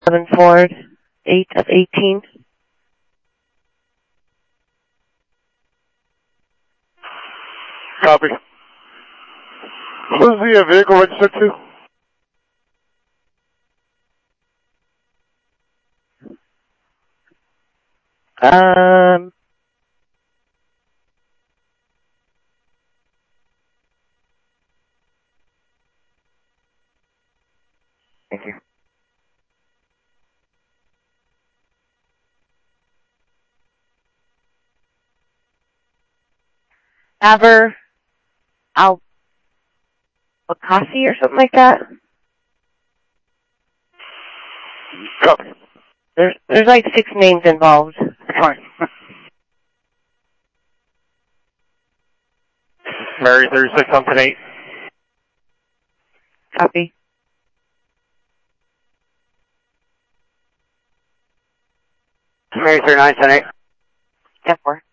7 Ford, 8 of 18. Copy. What is the vehicle registered to? Thank you. Aber Al-Bakassi or something like that. Copy. There's like 6 names involved. Fine. Mary 36 something 8. Copy. Mary 39 10 8. 10-4.